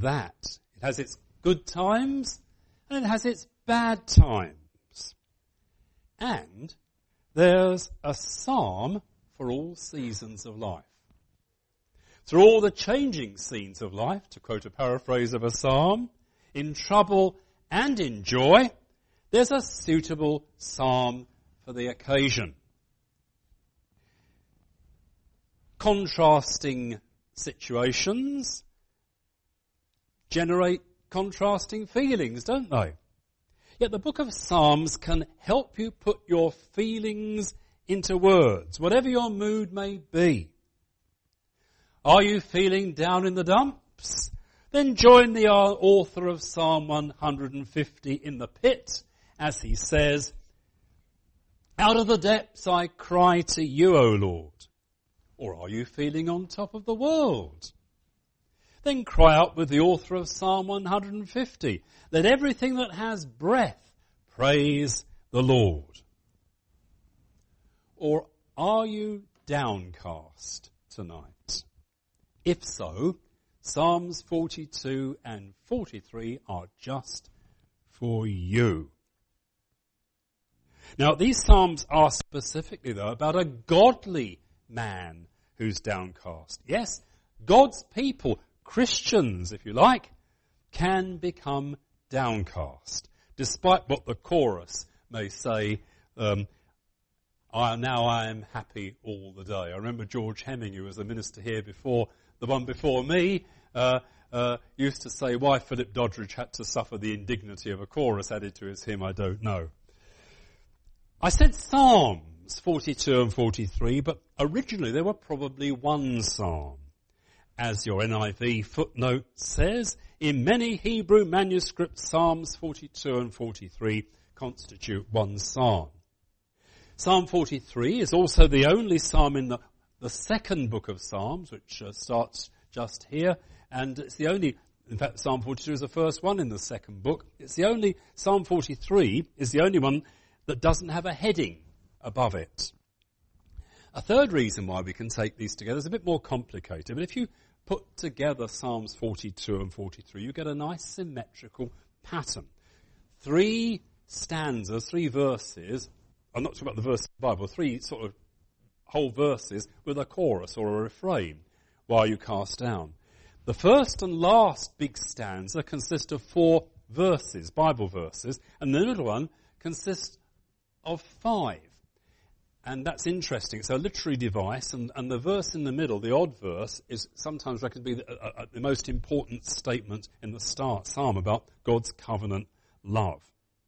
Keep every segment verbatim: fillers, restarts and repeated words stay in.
that. It has its good times and it has its bad times. And there's a psalm for all seasons of life. Through all the changing scenes of life, to quote a paraphrase of a psalm, in trouble and in joy, there's a suitable psalm for the occasion. Contrasting situations generate contrasting feelings, don't they? Yet the book of Psalms can help you put your feelings into words, whatever your mood may be. Are you feeling down in the dumps? Then join the author of Psalm one hundred fifty in the pit, as he says, "Out of the depths I cry to you, O Lord." Or are you feeling on top of the world? Then cry out with the author of Psalm one hundred fifty, "Let everything that has breath praise the Lord." Or are you downcast tonight? If so, Psalms forty-two and forty-three are just for you. Now, these Psalms are specifically, though, about a godly man who's downcast. Yes, God's people, Christians, if you like, can become downcast, despite what the chorus may say, um, I, now I am happy all the day. I remember George Hemming, who was a minister here before, the one before me, uh, uh, used to say why Philip Doddridge had to suffer the indignity of a chorus added to his hymn, I don't know. I said Psalms forty-two and forty-three, but originally there were probably one psalm. As your N I V footnote says, in many Hebrew manuscripts, Psalms forty-two and forty-three constitute one psalm. Psalm forty-three is also the only psalm in the, the second book of Psalms, which uh, starts just here, and it's the only, in fact, Psalm forty-two is the first one in the second book. It's the only, Psalm forty-three is the only one that doesn't have a heading above it. A third reason why we can take these together is a bit more complicated, but if you put together Psalms forty-two and forty-three, you get a nice symmetrical pattern. Three stanzas, three verses, I'm not talking about the verse of the Bible, three sort of whole verses with a chorus or a refrain, while you cast down. The first and last big stanza consists of four verses, Bible verses, and the middle one consists of five. And that's interesting. It's a literary device, and, and the verse in the middle, the odd verse, is sometimes reckoned to be the, uh, the most important statement in the start psalm about God's covenant love.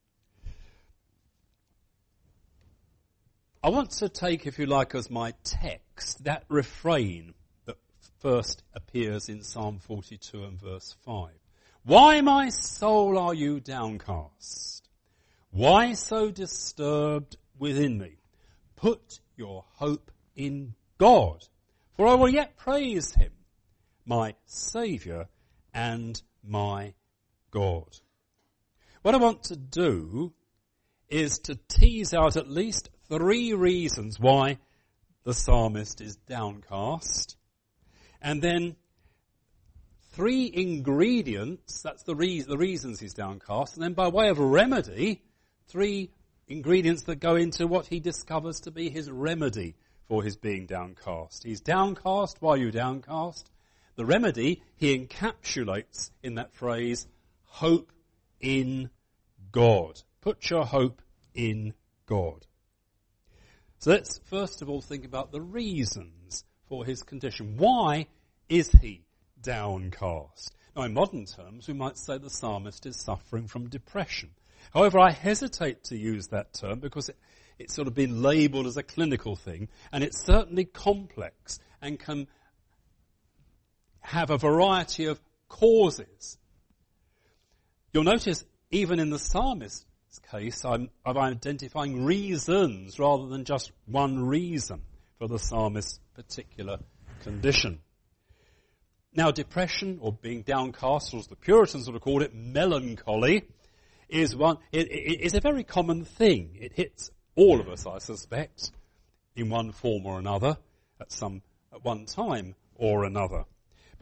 I want to take, if you like, as my text, that refrain that first appears in Psalm forty-two and verse five. Why, my soul, are you downcast? Why so disturbed within me? Put your hope in God, for I will yet praise him, my Saviour and my God. What I want to do is to tease out at least three reasons why the psalmist is downcast, and then three ingredients, that's the, re- the reasons he's downcast, and then by way of remedy, three ingredients that go into what he discovers to be his remedy for his being downcast. He's downcast. Why are you downcast? The remedy he encapsulates in that phrase, hope in God. Put your hope in God. So let's first of all think about the reasons for his condition. Why is he downcast? Now, in modern terms, we might say the psalmist is suffering from depression. However, I hesitate to use that term because it, it's sort of been labelled as a clinical thing, and it's certainly complex and can have a variety of causes. You'll notice even in the psalmist's case, I'm, I'm identifying reasons rather than just one reason for the psalmist's particular condition. Now, depression, or being downcast, or as the Puritans would have called it, melancholy, is one. It, it, it's a very common thing. It hits all of us, I suspect, in one form or another, at some at one time or another.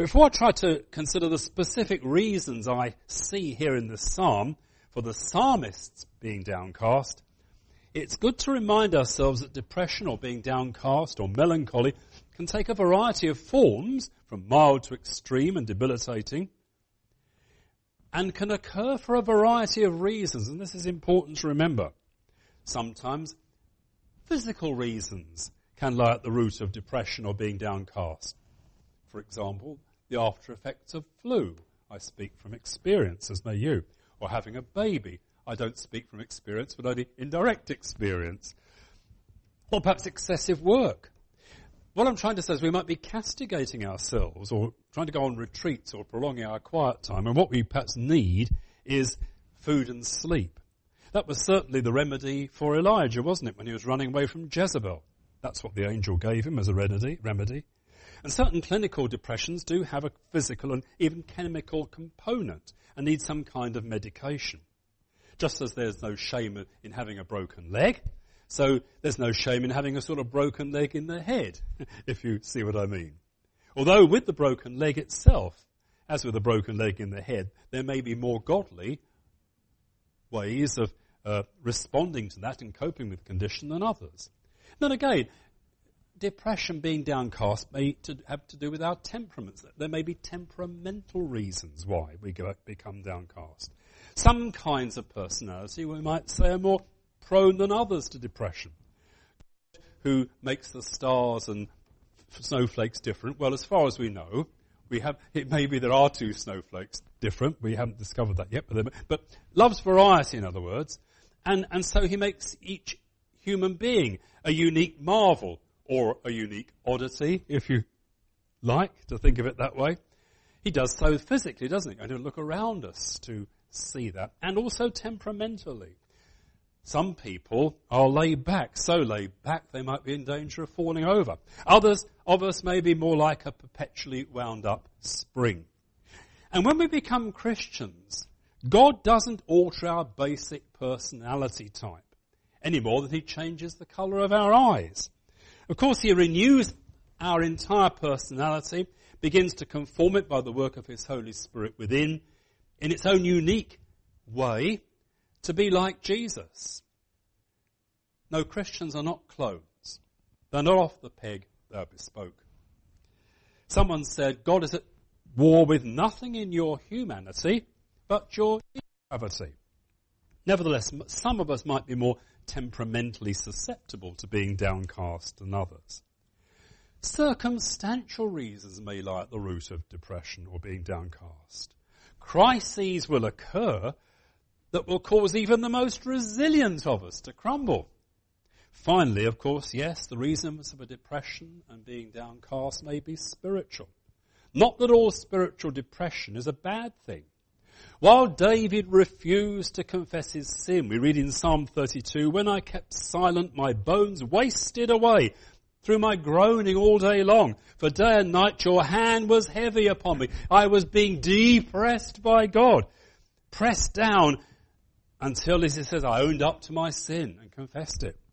Before I try to consider the specific reasons I see here in this psalm for the psalmists being downcast, it's good to remind ourselves that depression or being downcast or melancholy can take a variety of forms, from mild to extreme and debilitating, and can occur for a variety of reasons, and this is important to remember. Sometimes physical reasons can lie at the root of depression or being downcast. For example, the after effects of flu. I speak from experience, as may you. Or having a baby. I don't speak from experience, but only indirect experience. Or perhaps excessive work. What I'm trying to say is we might be castigating ourselves or trying to go on retreats or prolonging our quiet time, and what we perhaps need is food and sleep. That was certainly the remedy for Elijah, wasn't it, when he was running away from Jezebel? That's what the angel gave him as a remedy. remedy. And certain clinical depressions do have a physical and even chemical component and need some kind of medication. Just as there's no shame in having a broken leg, so there's no shame in having a sort of broken leg in the head, if you see what I mean. Although with the broken leg itself, as with a broken leg in the head, there may be more godly ways of uh, responding to that and coping with the condition than others. Then again, depression, being downcast, may to have to do with our temperaments. There may be temperamental reasons why we go, become downcast. Some kinds of personality, we might say, are more prone than others to depression. Who makes the stars and snowflakes different? Well, as far as we know, we have. It may be there are two snowflakes different. We haven't discovered that yet, but, but loves variety, in other words, and and so he makes each human being a unique marvel. Or a unique oddity, if you like to think of it that way. He does so physically, doesn't he? And he'll look around us to see that. And also temperamentally. Some people are laid back, so laid back they might be in danger of falling over. Others of us may be more like a perpetually wound up spring. And when we become Christians, God doesn't alter our basic personality type any more than he changes the colour of our eyes. Of course, he renews our entire personality, begins to conform it by the work of his Holy Spirit within, in its own unique way, to be like Jesus. No, Christians are not clones. They're not off the peg, they're bespoke. Someone said, God is at war with nothing in your humanity but your depravity. Nevertheless, some of us might be more temperamentally susceptible to being downcast than others. Circumstantial reasons may lie at the root of depression or being downcast. Crises will occur that will cause even the most resilient of us to crumble. Finally, of course, yes, the reasons for depression and being downcast may be spiritual. Not that all spiritual depression is a bad thing. While David refused to confess his sin, we read in Psalm thirty-two, when I kept silent, my bones wasted away through my groaning all day long. For day and night your hand was heavy upon me. I was being depressed by God, pressed down until, as he says, I owned up to my sin and confessed it.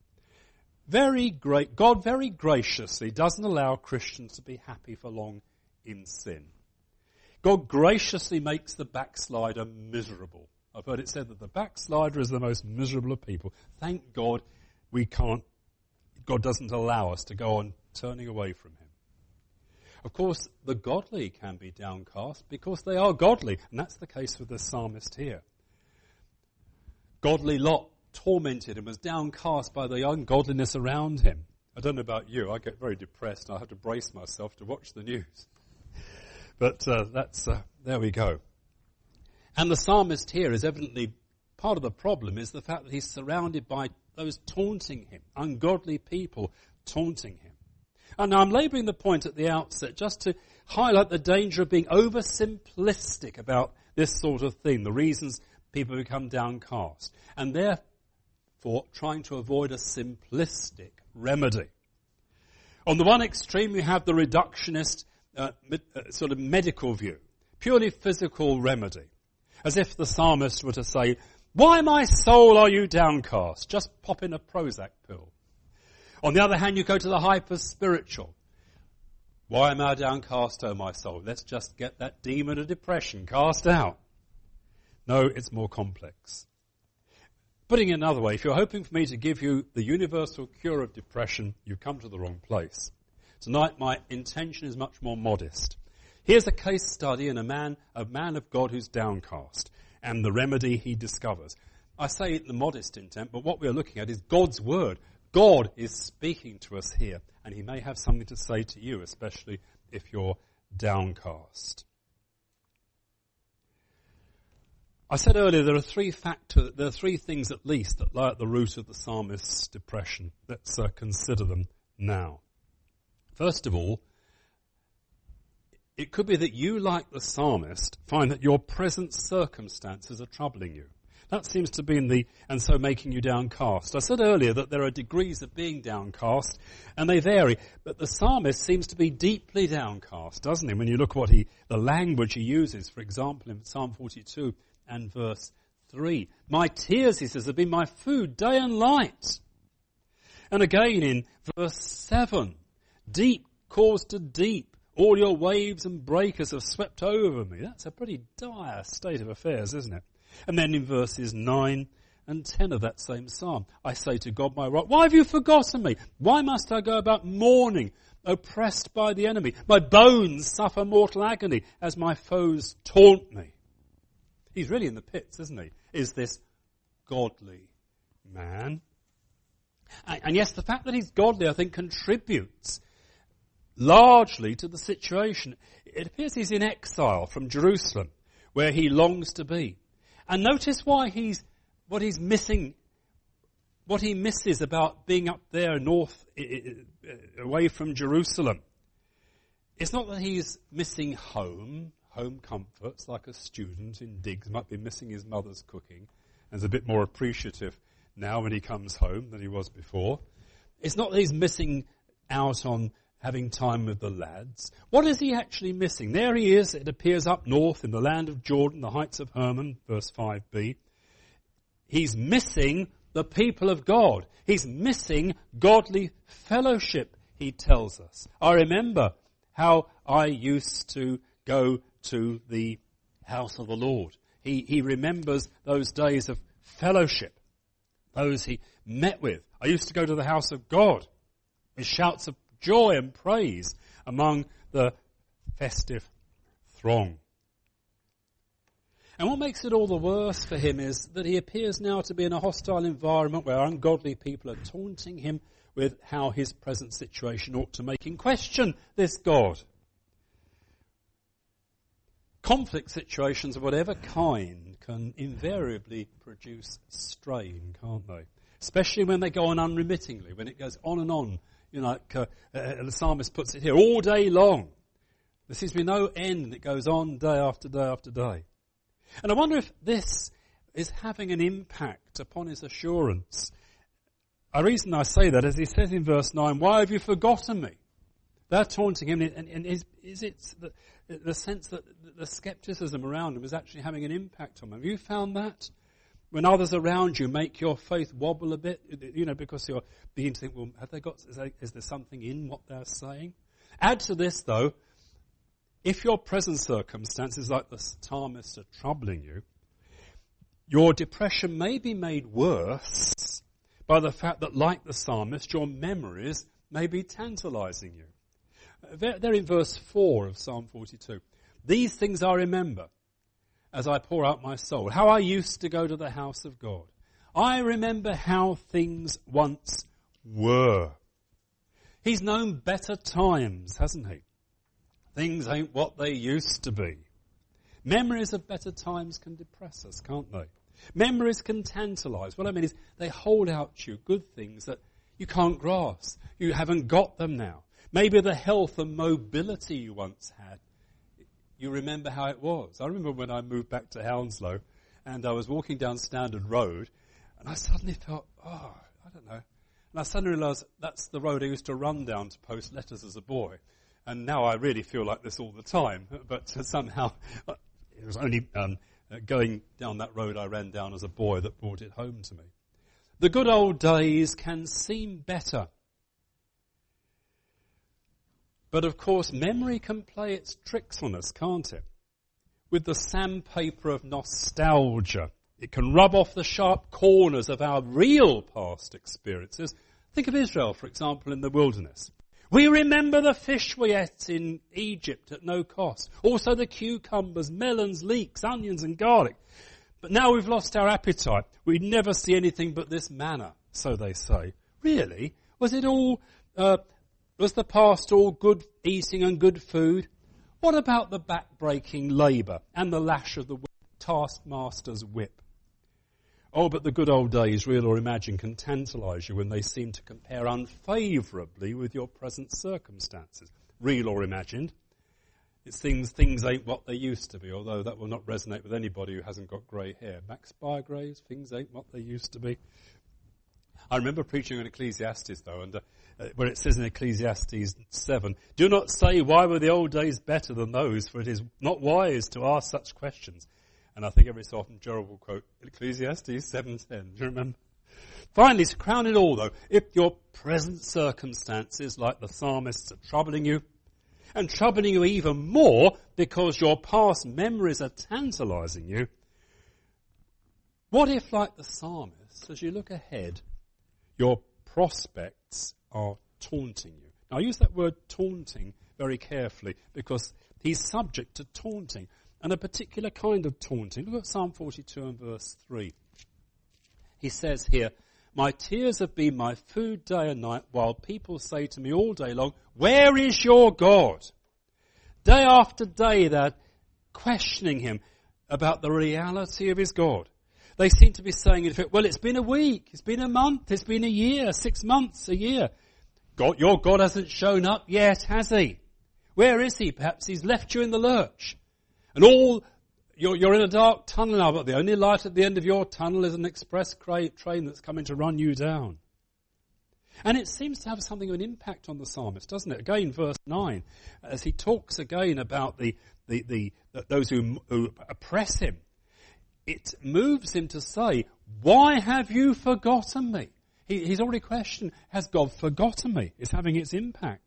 Very great, God very graciously doesn't allow Christians to be happy for long in sin. God graciously makes the backslider miserable. I've heard it said that the backslider is the most miserable of people. Thank God we can't, God doesn't allow us to go on turning away from him. Of course, the godly can be downcast because they are godly, and that's the case with the psalmist here. Godly Lot tormented and was downcast by the ungodliness around him. I don't know about you, I get very depressed and I have to brace myself to watch the news. But uh, that's uh, there we go. And the psalmist here is evidently, part of the problem is the fact that he's surrounded by those taunting him, ungodly people taunting him. And now I'm labouring the point at the outset just to highlight the danger of being oversimplistic about this sort of thing, the reasons people become downcast, and therefore trying to avoid a simplistic remedy. On the one extreme, you have the reductionist Uh, med, uh, sort of medical view, purely physical remedy, as if the psalmist were to say, why, my soul, are you downcast? Just pop in a Prozac pill. On the other hand, you go to the hyper-spiritual. Why am I downcast, O my soul? Let's just get that demon of depression cast out. No, it's more complex. Putting it another way, if you're hoping for me to give you the universal cure of depression, you've come to the wrong place. Tonight my intention is much more modest. Here's a case study in a man, a man of God who's downcast, and the remedy he discovers. I say it in the modest intent, but what we're looking at is God's word. God is speaking to us here, and he may have something to say to you, especially if you're downcast. I said earlier there are three factors, there are three things at least that lie at the root of the psalmist's depression. Let's uh, consider them now. First of all, it could be that you, like the psalmist, find that your present circumstances are troubling you. That seems to be in the, and so making you downcast. I said earlier that there are degrees of being downcast, and they vary. But the psalmist seems to be deeply downcast, doesn't he? When you look at what he, the language he uses, for example, in Psalm forty-two and verse three. My tears, he says, have been my food day and night. And again in verse seven, deep calls to deep. All your waves and breakers have swept over me. That's a pretty dire state of affairs, isn't it? And then in verses nine and ten of that same psalm, I say to God, my rock, why have you forgotten me? Why must I go about mourning, oppressed by the enemy? My bones suffer mortal agony as my foes taunt me. He's really in the pits, isn't he? Is this godly man? And, and yes, the fact that he's godly, I think, contributes largely to the situation. It appears he's in exile from Jerusalem, where he longs to be. And notice why he's, what he's missing, what he misses about being up there north, away from Jerusalem. It's not that he's missing home, home comforts, like a student in digs might be missing his mother's cooking, and is a bit more appreciative now when he comes home than he was before. It's not that he's missing out on having time with the lads. What is he actually missing? There he is, it appears up north in the land of Jordan, the heights of Hermon, verse five b. He's missing the people of God. He's missing godly fellowship, he tells us. I remember how I used to go to the house of the Lord. He, he remembers those days of fellowship, those he met with. I used to go to the house of God with shouts of joy and praise among the festive throng. And what makes it all the worse for him is that he appears now to be in a hostile environment where ungodly people are taunting him with how his present situation ought to make him question this God. Conflict situations of whatever kind can invariably produce strain, can't they? Especially when they go on unremittingly, when it goes on and on. You know, like uh, uh, the psalmist puts it here, all day long. There seems to be no end, and it goes on day after day after day. And I wonder if this is having an impact upon his assurance. The reason I say that is he says in verse nine, why have you forgotten me? They're taunting him, and, and is, is it the, the sense that the skepticism around him is actually having an impact on him? Have you found that? When others around you make your faith wobble a bit, you know, because you're beginning to think, well, have they got, is there, is there something in what they're saying? Add to this, though, if your present circumstances like the psalmist are troubling you, your depression may be made worse by the fact that, like the psalmist, your memories may be tantalizing you. They're, they're in verse four of Psalm forty-two. These things I remember as I pour out my soul, how I used to go to the house of God. I remember how things once were. He's known better times, hasn't he? Things ain't what they used to be. Memories of better times can depress us, can't they? Memories can tantalize. What I mean is they hold out to you good things that you can't grasp. You haven't got them now. Maybe the health and mobility you once had. You remember how it was. I remember when I moved back to Hounslow and I was walking down Standard Road and I suddenly felt, oh, I don't know. And I suddenly realised that's the road I used to run down to post letters as a boy. And now I really feel like this all the time. But somehow it was only um, going down that road I ran down as a boy that brought it home to me. The good old days can seem better. But of course, memory can play its tricks on us, can't it? With the sandpaper of nostalgia, it can rub off the sharp corners of our real past experiences. Think of Israel, for example, in the wilderness. We remember the fish we ate in Egypt at no cost. Also the cucumbers, melons, leeks, onions and garlic. But now we've lost our appetite. We never see anything but this manna, so they say. Really? Was it all, uh, was the past all good eating and good food? What about the back-breaking labour and the lash of the taskmaster's whip? Oh, but the good old days, real or imagined, can tantalise you when they seem to compare unfavourably with your present circumstances. Real or imagined. It seems things ain't what they used to be, although that will not resonate with anybody who hasn't got grey hair. Max Bygraves, things ain't what they used to be. I remember preaching on Ecclesiastes, though, and uh, where it says in Ecclesiastes seven, do not say, why were the old days better than those, for it is not wise to ask such questions. And I think every so often Gerald will quote Ecclesiastes seven ten. Do you remember? Finally, to crown it all, though, if your present circumstances, like the psalmists, are troubling you, and troubling you even more because your past memories are tantalizing you, what if, like the psalmist, as you look ahead, your prospects are taunting you? Now, I use that word taunting very carefully because he's subject to taunting, and a particular kind of taunting. Look at Psalm forty-two and verse three. He says here, my tears have been my food day and night, while people say to me all day long, where is your God? Day after day they're questioning him about the reality of his God. They seem to be saying, well, it's been a week, it's been a month, it's been a year, six months, a year. God, your God hasn't shown up yet, has he? Where is he? Perhaps he's left you in the lurch. And all, you're, you're in a dark tunnel now, but the only light at the end of your tunnel is an express train that's coming to run you down. And it seems to have something of an impact on the psalmist, doesn't it? Again, verse nine, as he talks again about the, the, the, the those who, who oppress him, it moves him to say, why have you forgotten me? He, he's already questioned, has God forgotten me? It's having its impact.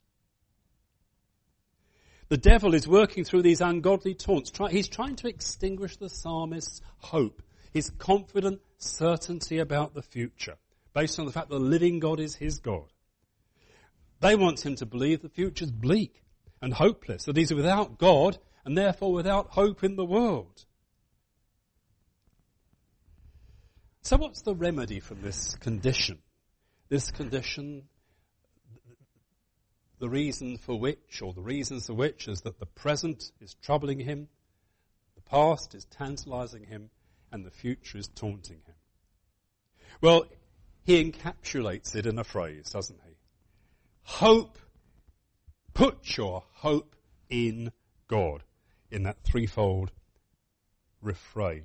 The devil is working through these ungodly taunts. Try, he's trying to extinguish the psalmist's hope, his confident certainty about the future, based on the fact that the living God is his God. They want him to believe the future's bleak and hopeless, that he's without God and therefore without hope in the world. So what's the remedy from this condition? This condition, the reason for which, or the reasons for which, is that the present is troubling him, the past is tantalizing him, and the future is taunting him. Well, he encapsulates it in a phrase, doesn't he? Hope, put your hope in God, in that threefold refrain.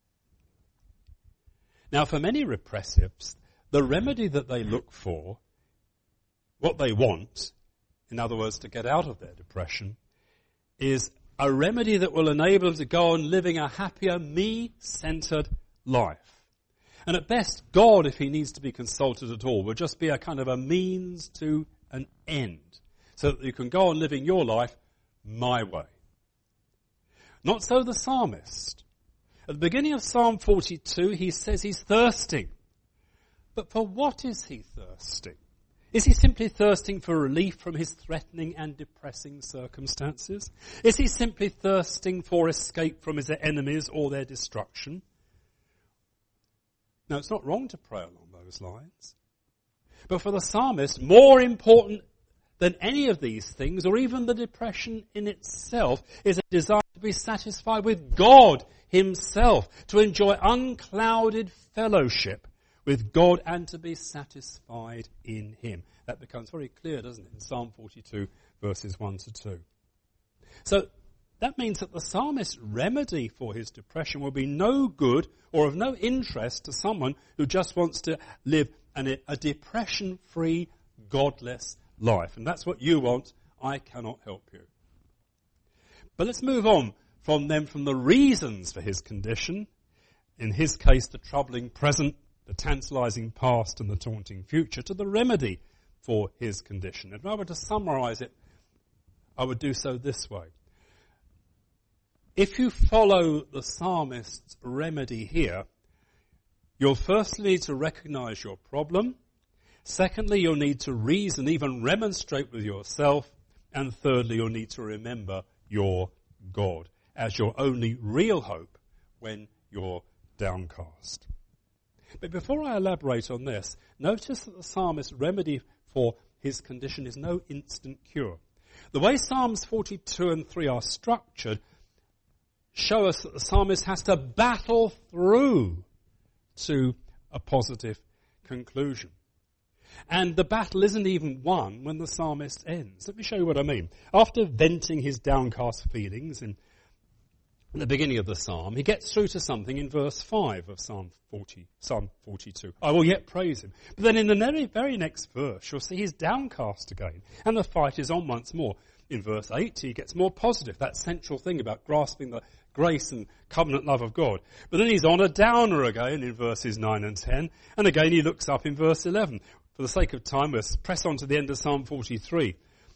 Now, for many repressives, the remedy that they look for, what they want, in other words, to get out of their depression, is a remedy that will enable them to go on living a happier, me-centered life. And at best, God, if he needs to be consulted at all, will just be a kind of a means to an end, so that you can go on living your life my way. Not so the psalmist. At the beginning of Psalm forty-two, he says he's thirsting. But for what is he thirsting? Is he simply thirsting for relief from his threatening and depressing circumstances? Is he simply thirsting for escape from his enemies or their destruction? Now, it's not wrong to pray along those lines. But for the psalmist, more important than any of these things, or even the depression in itself, is a desire to be satisfied with God himself, to enjoy unclouded fellowship with God and to be satisfied in him. That becomes very clear, doesn't it, in Psalm forty-two, verses one to two. So that means that the psalmist's remedy for his depression will be no good or of no interest to someone who just wants to live an, a depression-free, godless life. And that's what you want. I cannot help you. But let's move on from them, from the reasons for his condition, in his case the troubling present, the tantalizing past and the taunting future, to the remedy for his condition. If I were to summarize it I would do so this way. If you follow the psalmist's remedy here, you'll firstly need to recognize your problem. Secondly, you'll need to reason, even remonstrate with yourself. And thirdly, you'll need to remember your God as your only real hope when you're downcast. But before I elaborate on this, notice that the psalmist's remedy for his condition is no instant cure. The way Psalms forty-two and three are structured show us that the psalmist has to battle through to a positive conclusion. And the battle isn't even won when the psalmist ends. Let me show you what I mean. After venting his downcast feelings in the beginning of the psalm, he gets through to something in verse five of Psalm forty, Psalm forty-two. I will yet praise him. But then in the very, very next verse, you'll see he's downcast again. And the fight is on once more. In verse eight, he gets more positive. That central thing about grasping the grace and covenant love of God. But then he's on a downer again in verses nine and ten. And again he looks up in verse eleven. For the sake of time, let's press on to the end of Psalm forty-three.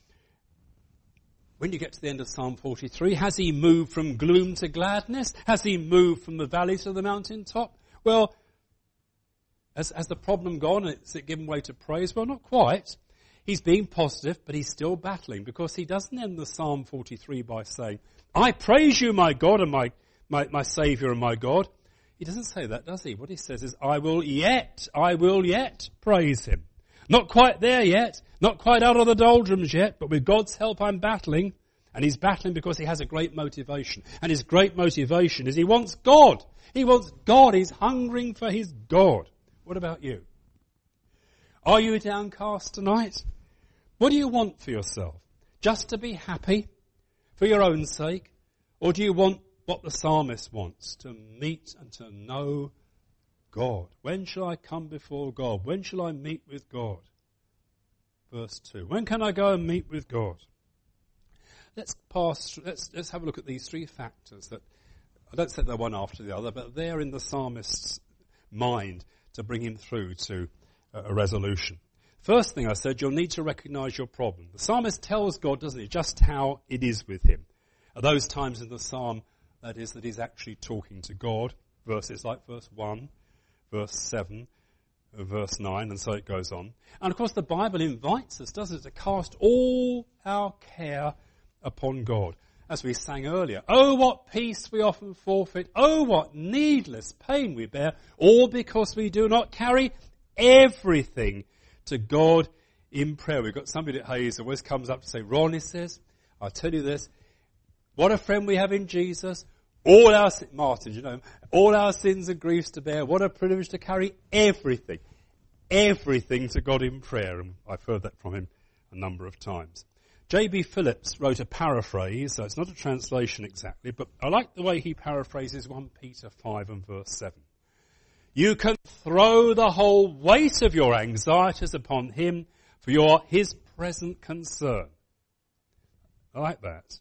When you get to the end of Psalm forty-three, has he moved from gloom to gladness? Has he moved from the valley to the mountaintop? Well, has, has the problem gone? Is it given way to praise? Well, not quite. He's being positive, but he's still battling, because he doesn't end the Psalm forty-three by saying, I praise you, my God, and my, my, my Saviour and my God. He doesn't say that, does he? What he says is, I will yet, I will yet praise him. Not quite there yet, not quite out of the doldrums yet, but with God's help I'm battling. And he's battling because he has a great motivation. And his great motivation is he wants God. He wants God. He's hungering for his God. What about you? Are you downcast tonight? What do you want for yourself? Just to be happy for your own sake? Or do you want what the psalmist wants? To meet and to know God. When shall I come before God? When shall I meet with God? Verse two. When can I go and meet with God? Let's pass. Let's let's have a look at these three factors that I don't say they're one after the other, but they're in the psalmist's mind to bring him through to a resolution. First thing I said, you'll need to recognize your problem. The psalmist tells God, doesn't he, just how it is with him. At those times in the psalm, that is, that he's actually talking to God. Verses like verse one, verse seven, verse nine, and so it goes on. And of course the Bible invites us, doesn't it, to cast all our care upon God. As we sang earlier, oh, what peace we often forfeit. Oh, what needless pain we bear, all because we do not carry everything to God in prayer. We've got somebody at Hayes who always comes up to say, Ron, he says, I'll tell you this, what a friend we have in Jesus. All our, Martin, you know, all our sins and griefs to bear. What a privilege to carry everything, everything to God in prayer. And I've heard that from him a number of times. J B Phillips wrote a paraphrase, so it's not a translation exactly, but I like the way he paraphrases First Peter five and verse seven. You can throw the whole weight of your anxieties upon him, for you are his present concern. I like that.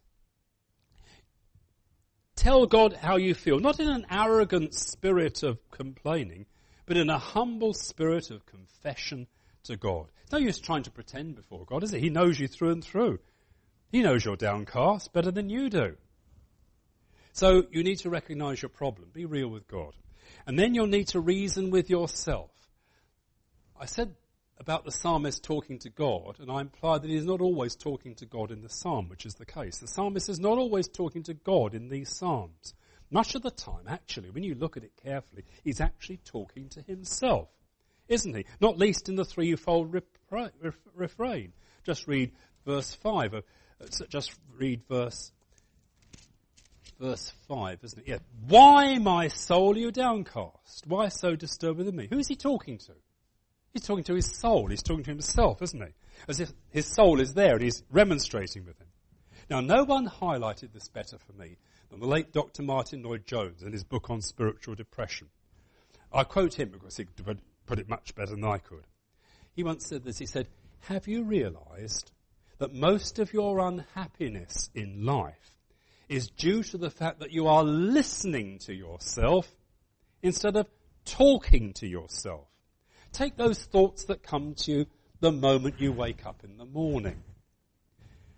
Tell God how you feel, not in an arrogant spirit of complaining, but in a humble spirit of confession to God. It's no use trying to pretend before God, is it? He knows you through and through. He knows you're downcast better than you do. So you need to recognize your problem. Be real with God. And then you'll need to reason with yourself. I said about the psalmist talking to God, and I implied that he's not always talking to God in the psalm, which is the case. The psalmist is not always talking to God in these psalms. Much of the time, actually, when you look at it carefully, he's actually talking to himself, isn't he? Not least in the threefold refrain. refrain. Just read verse five. Uh, just read verse verse five, isn't it? Yeah. Why, my soul, are you downcast? Why so disturbed within me? Who is he talking to? He's talking to his soul. He's talking to himself, isn't he? As if his soul is there and he's remonstrating with him. Now, no one highlighted this better for me than the late Doctor Martin Lloyd-Jones in his book on spiritual depression. I quote him because he could put it much better than I could. He once said this. He said, have you realized that most of your unhappiness in life is due to the fact that you are listening to yourself instead of talking to yourself? Take those thoughts that come to you the moment you wake up in the morning.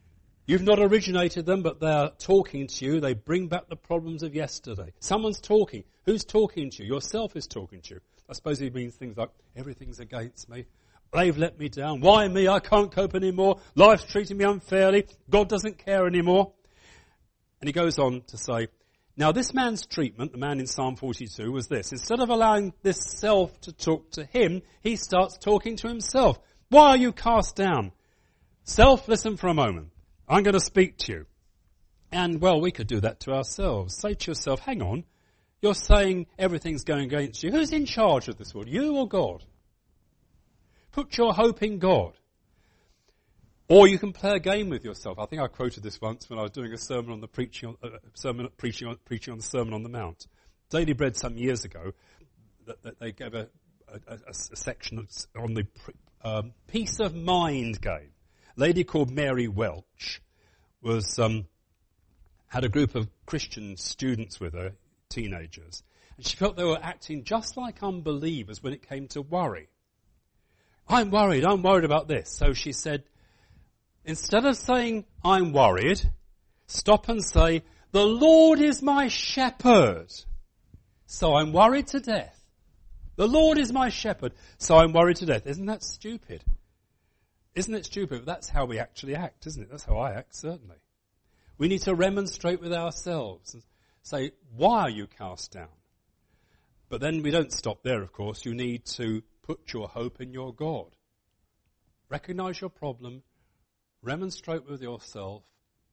You've not originated them, but they're talking to you. They bring back the problems of yesterday. Someone's talking. Who's talking to you? Yourself is talking to you. I suppose it means things like, everything's against me. They've let me down. Why me? I can't cope anymore. Life's treating me unfairly. God doesn't care anymore. And he goes on to say, now this man's treatment, the man in Psalm forty-two, was this. Instead of allowing this self to talk to him, he starts talking to himself. Why are you cast down? Self, listen for a moment. I'm going to speak to you. And, well, we could do that to ourselves. Say to yourself, hang on, you're saying everything's going against you. Who's in charge of this world, you or God? Put your hope in God. Or you can play a game with yourself. I think I quoted this once when I was doing a sermon on the preaching on, uh, sermon, preaching on, preaching on the Sermon on the Mount. Daily Bread some years ago, that, that they gave a, a, a, a section on the um, peace of mind game. A lady called Mary Welch was um, had a group of Christian students with her, teenagers, and she felt they were acting just like unbelievers when it came to worry. I'm worried, I'm worried about this. So she said, instead of saying, I'm worried, stop and say, the Lord is my shepherd, so I'm worried to death. The Lord is my shepherd, so I'm worried to death. Isn't that stupid? Isn't it stupid? That's how we actually act, isn't it? That's how I act, certainly. We need to remonstrate with ourselves and say, why are you cast down? But then we don't stop there, of course. You need to put your hope in your God. Recognize your problem. Remonstrate with yourself.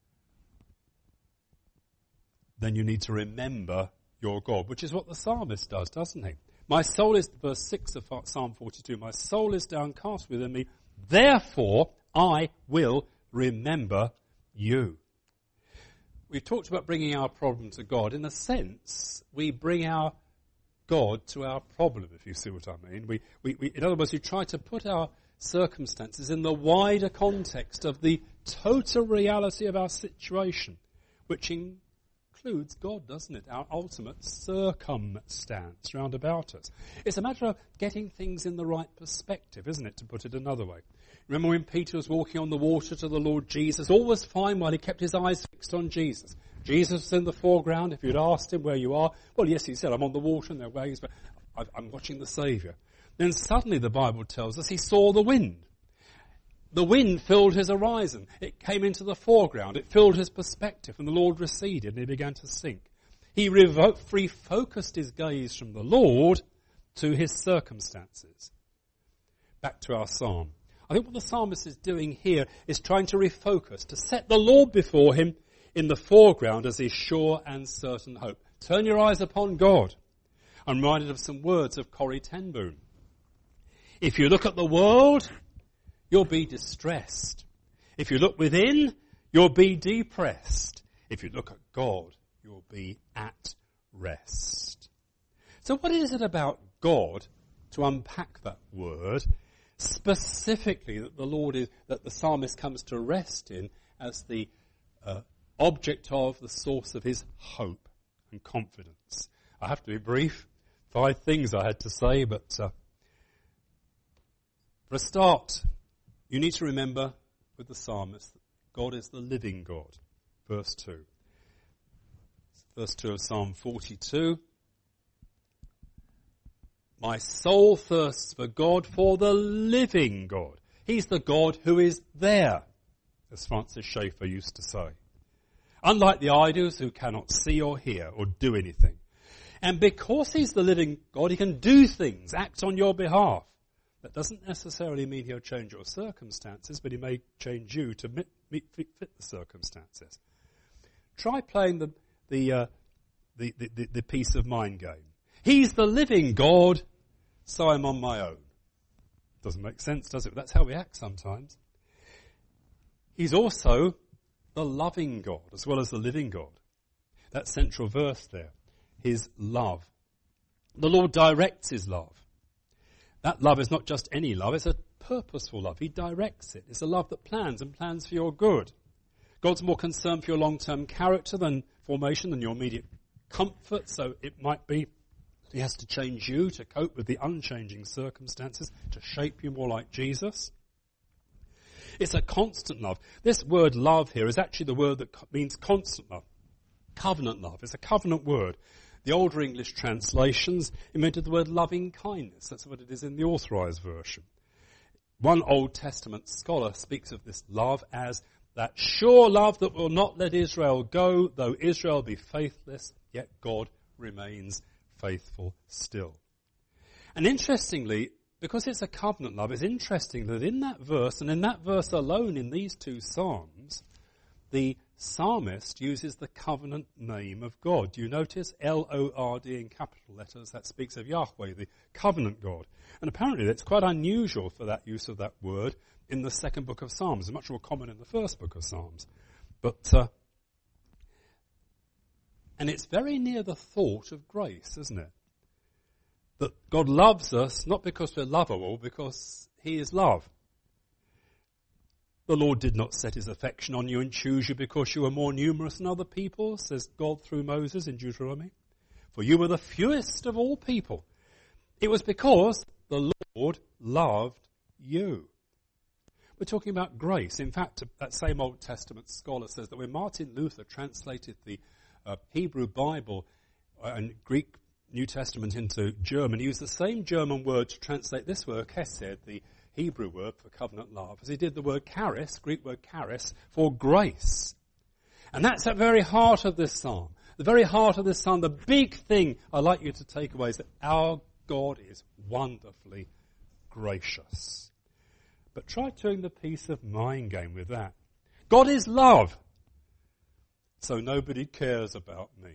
Then you need to remember your God, which is what the psalmist does, doesn't he? My soul is, verse six of Psalm forty-two, my soul is downcast within me, therefore I will remember you. We've talked about bringing our problem to God. In a sense, we bring our God to our problem, if you see what I mean. We, we, we, in other words, we try to put our circumstances in the wider context of the total reality of our situation, which includes God, doesn't it? Our ultimate circumstance round about us. It's a matter of getting things in the right perspective, isn't it, to put it another way. Remember when Peter was walking on the water to the Lord Jesus, all was fine while he kept his eyes fixed on Jesus. Jesus was in the foreground. If you'd asked him where you are, well, yes, he said, I'm on the water and there are waves, but I'm watching the Saviour. Then suddenly the Bible tells us he saw the wind. The wind filled his horizon. It came into the foreground. It filled his perspective, and the Lord receded and he began to sink. He revo- refocused his gaze from the Lord to his circumstances. Back to our psalm. I think what the psalmist is doing here is trying to refocus, to set the Lord before him in the foreground as his sure and certain hope. Turn your eyes upon God. I'm reminded of some words of Corrie ten Boom. If you look at the world, you'll be distressed. If you look within, you'll be depressed. If you look at God, you'll be at rest. So what is it about God, to unpack that word, specifically that the Lord is, that the psalmist comes to rest in as the uh, object of, the source of his hope and confidence? I have to be brief. Five things I had to say, but uh, for a start, you need to remember with the psalmist that God is the living God. Verse two. Verse two of Psalm forty-two. My soul thirsts for God, for the living God. He's the God who is there, as Francis Schaeffer used to say. Unlike the idols who cannot see or hear or do anything. And because he's the living God, he can do things, act on your behalf. That doesn't necessarily mean he'll change your circumstances, but he may change you to meet, meet, fit, fit the circumstances. Try playing the the, uh, the, the, the the peace of mind game. He's the living God, so I'm on my own. Doesn't make sense, does it? But that's how we act sometimes. He's also the loving God, as well as the living God. That central verse there, his love. The Lord directs his love. That love is not just any love, it's a purposeful love. He directs it. It's a love that plans and plans for your good. God's more concerned for your long-term character than formation, than your immediate comfort, so it might be he has to change you to cope with the unchanging circumstances, to shape you more like Jesus. It's a constant love. This word love here is actually the word that means constant love. Covenant love. It's a covenant word. The older English translations invented the word loving kindness. That's what it is in the Authorized Version. One Old Testament scholar speaks of this love as that sure love that will not let Israel go, though Israel be faithless, yet God remains faithful still. And interestingly, because it's a covenant love, it's interesting that in that verse, and in that verse alone in these two Psalms, the psalmist uses the covenant name of God. Do you notice L O R D in capital letters? That speaks of Yahweh, the covenant God. And apparently that's quite unusual for that use of that word in the second book of Psalms. It's much more common in the first book of Psalms. But, uh, and it's very near the thought of grace, isn't it? That God loves us not because we're lovable, because he is love. The Lord did not set his affection on you and choose you because you were more numerous than other people, says God through Moses in Deuteronomy. For you were the fewest of all people. It was because the Lord loved you. We're talking about grace. In fact, that same Old Testament scholar says that when Martin Luther translated the uh, Hebrew Bible and Greek New Testament into German, he used the same German word to translate this word, chesed, the Hebrew word for covenant love, as he did the word charis, Greek word charis, for grace. And that's at the very heart of this psalm. The very heart of this psalm, the big thing I'd like you to take away is that our God is wonderfully gracious. But try doing the peace of mind game with that. God is love, so nobody cares about me.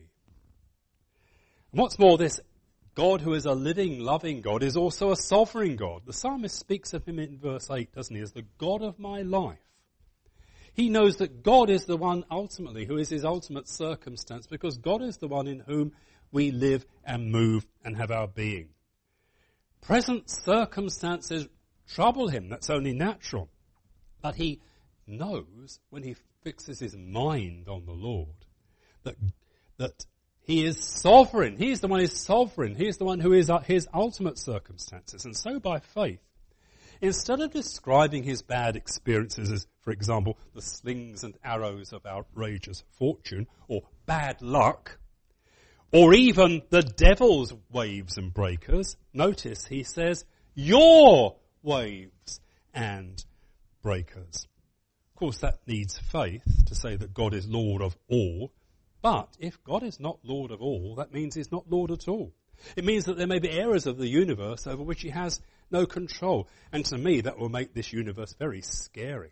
And what's more, this God who is a living, loving God is also a sovereign God. The psalmist speaks of him in verse eight, doesn't he, as the God of my life. He knows that God is the one ultimately who is his ultimate circumstance, because God is the one in whom we live and move and have our being. Present circumstances trouble him. That's only natural. But he knows when he fixes his mind on the Lord that, that he is sovereign. He is the one who is sovereign. He is the one who is his ultimate circumstances. And so by faith, instead of describing his bad experiences as, for example, the slings and arrows of outrageous fortune or bad luck, or even the devil's waves and breakers, notice he says, your waves and breakers. Of course, that needs faith to say that God is Lord of all. But if God is not Lord of all, that means he's not Lord at all. It means that there may be areas of the universe over which he has no control. And to me, that will make this universe very scary.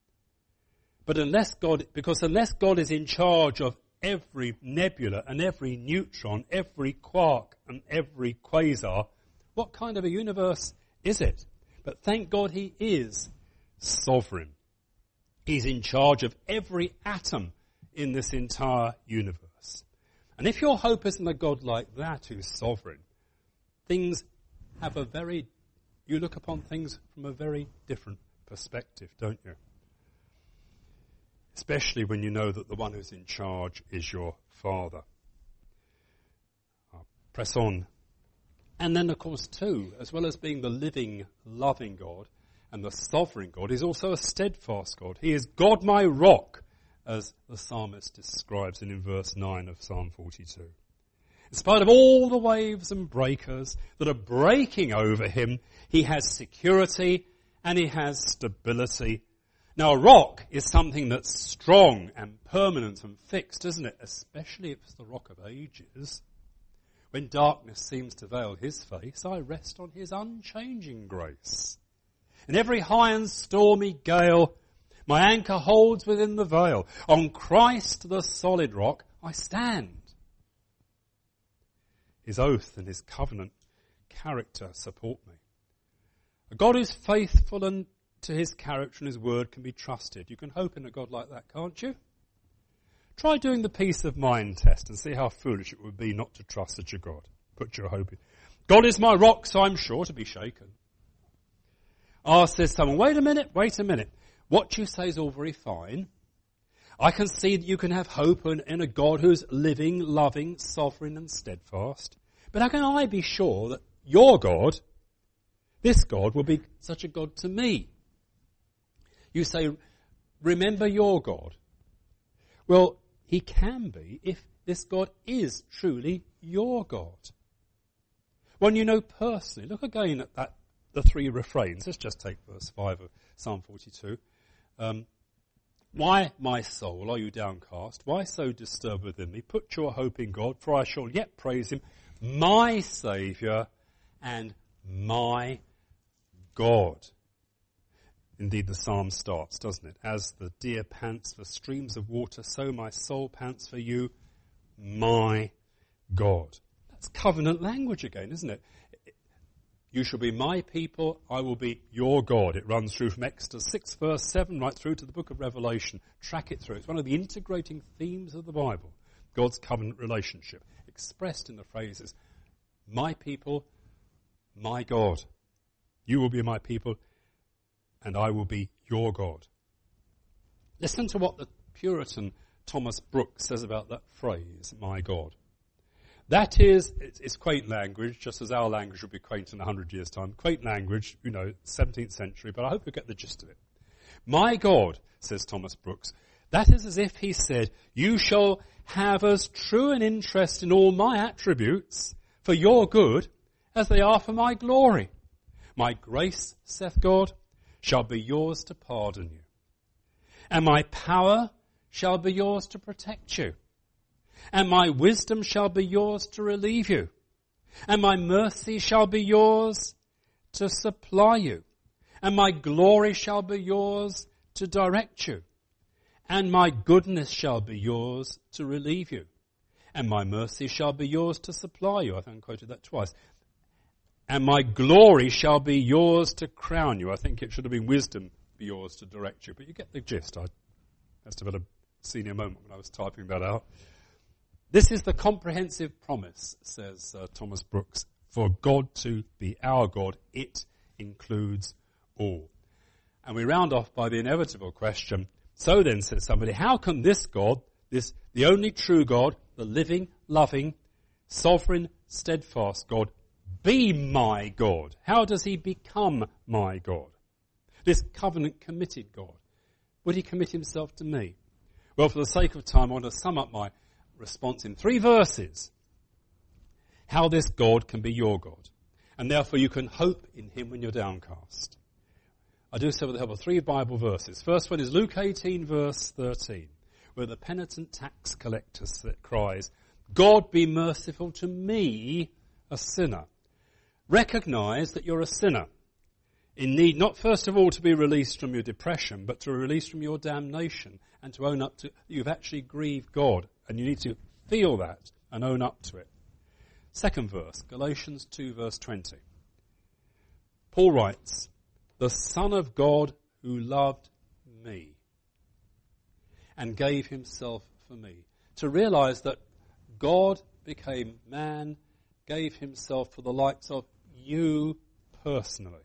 But unless God, because unless God is in charge of every nebula and every neutron, every quark and every quasar, what kind of a universe is it? But thank God he is sovereign. He's in charge of every atom in this entire universe. And if your hope is in a God like that who's sovereign, things have a very, you look upon things from a very different perspective, don't you? Especially when you know that the one who's in charge is your Father. I'll press on. And then, of course, too, as well as being the living, loving God and the sovereign God, he's also a steadfast God. He is God my rock, as the psalmist describes in, in verse nine of Psalm forty-two. In spite of all the waves and breakers that are breaking over him, he has security and he has stability. Now, a rock is something that's strong and permanent and fixed, isn't it? Especially if it's the rock of ages. When darkness seems to veil his face, I rest on his unchanging grace. In every high and stormy gale, my anchor holds within the veil. On Christ, the solid rock, I stand. His oath and his covenant character support me. A God who's faithful and to his character and his word can be trusted. You can hope in a God like that, can't you? Try doing the peace of mind test and see how foolish it would be not to trust such a God. Put your hope in. God is my rock, so I'm sure to be shaken. Ah, says someone, wait a minute, wait a minute. What you say is all very fine. I can see that you can have hope in, in a God who's living, loving, sovereign and steadfast. But how can I be sure that your God, this God, will be such a God to me? You say, remember your God. Well, he can be if this God is truly your God. One you know personally. Look again at that, the three refrains. Let's just take verse five of Psalm forty-two. Um, Why, my soul, are you downcast? Why so disturbed within me? Put your hope in God, for I shall yet praise him, my Saviour and my God. Indeed, the psalm starts, doesn't it? As the deer pants for streams of water, so my soul pants for you, my God. That's covenant language again, isn't it? You shall be my people, I will be your God. It runs through from Exodus six verse seven right through to the book of Revelation. Track it through. It's one of the integrating themes of the Bible. God's covenant relationship, expressed in the phrases, my people, my God. You will be my people, and I will be your God. Listen to what the Puritan Thomas Brooks says about that phrase, my God. That is, it's quaint language, just as our language will be quaint in a hundred years' time. Quaint language, you know, seventeenth century, but I hope you get the gist of it. My God, says Thomas Brooks, that is as if he said, you shall have as true an interest in all my attributes for your good as they are for my glory. My grace, saith God, shall be yours to pardon you. And my power shall be yours to protect you. And my wisdom shall be yours to relieve you. And my mercy shall be yours to supply you. And my glory shall be yours to direct you. And my goodness shall be yours to relieve you. And my mercy shall be yours to supply you. I think I quoted that twice. And my glory shall be yours to crown you. I think it should have been wisdom be yours to direct you. But you get the gist. I must have had a senior moment when I was typing that out. This is the comprehensive promise, says uh, Thomas Brooks, for God to be our God. It includes all. And we round off by the inevitable question. So then, says somebody, how can this God, this the only true God, the living, loving, sovereign, steadfast God, be my God? How does he become my God? This covenant committed God. Would he commit himself to me? Well, for the sake of time, I want to sum up my response in three verses. How this God can be your God. And therefore you can hope in him when you're downcast. I do so with the help of three Bible verses. First one is Luke eighteen verse thirteen, where the penitent tax collector cries, God be merciful to me, a sinner. Recognize that you're a sinner, in need not first of all to be released from your depression, but to be released from your damnation and to own up to you've actually grieved God. And you need to feel that and own up to it. Second verse, Galatians two verse twenty. Paul writes, the Son of God who loved me and gave himself for me. To realize that God became man, gave himself for the likes of you personally.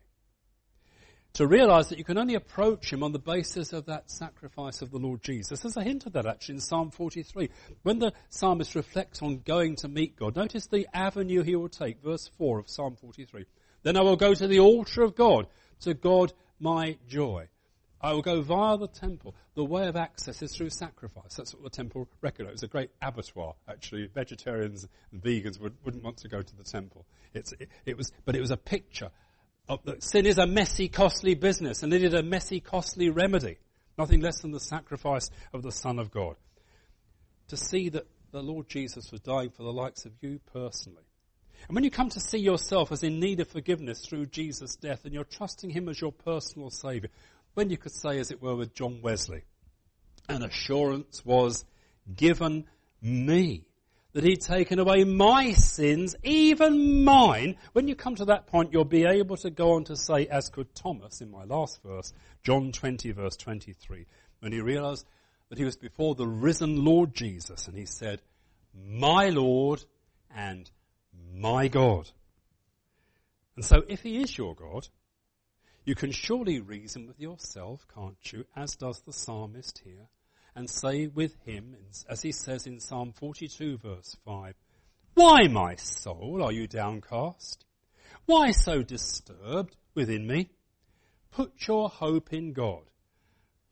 To realize that you can only approach him on the basis of that sacrifice of the Lord Jesus. There's a hint of that actually in Psalm forty-three. When the psalmist reflects on going to meet God, notice the avenue he will take, verse four of Psalm forty-three. Then I will go to the altar of God, to God my joy. I will go via the temple. The way of access is through sacrifice. That's what the temple recognized. It was a great abattoir, actually. Vegetarians and vegans would, wouldn't want to go to the temple. It's, it, it was, but it was a picture. Sin is a messy, costly business, and it is a messy, costly remedy. Nothing less than the sacrifice of the Son of God. To see that the Lord Jesus was dying for the likes of you personally. And when you come to see yourself as in need of forgiveness through Jesus' death, and you're trusting him as your personal Saviour, when you could say, as it were, with John Wesley, an assurance was given me that he'd taken away my sins, even mine. When you come to that point, you'll be able to go on to say, as could Thomas in my last verse, John twenty, verse twenty-three, when he realized that he was before the risen Lord Jesus, and he said, my Lord and my God. And so if he is your God, you can surely reason with yourself, can't you, as does the psalmist here, and say with him, as he says in Psalm forty-two, verse five, why, my soul, are you downcast? Why so disturbed within me? Put your hope in God,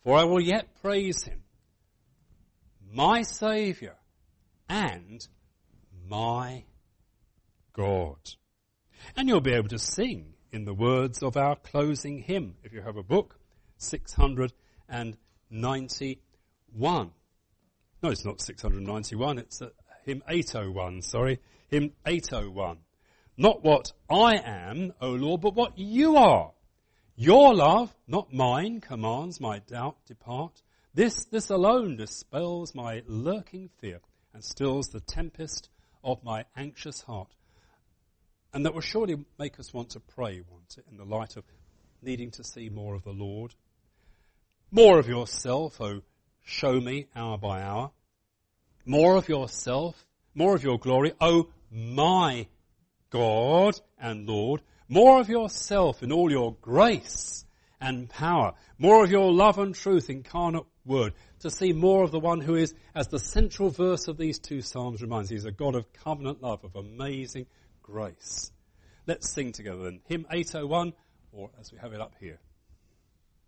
For I will yet praise him, my Saviour and my God. And you'll be able to sing in the words of our closing hymn, if you have a book, six hundred ninety-one. No, it's not six hundred ninety-one, it's uh, hymn eight oh one, sorry, hymn eight oh one. Not what I am, O Lord, but what you are. Your love, not mine, commands my doubt depart. This, this alone dispels my lurking fear and stills the tempest of my anxious heart. And that will surely make us want to pray, won't it, in the light of needing to see more of the Lord. More of yourself, oh, show me hour by hour. More of yourself, more of your glory, oh, my God and Lord. More of yourself in all your grace and power. More of your love and truth, incarnate word. To see more of the one who is, as the central verse of these two psalms reminds, he's a God of covenant love, of amazing grace. Let's sing together then. Hymn eight oh one, or as we have it up here.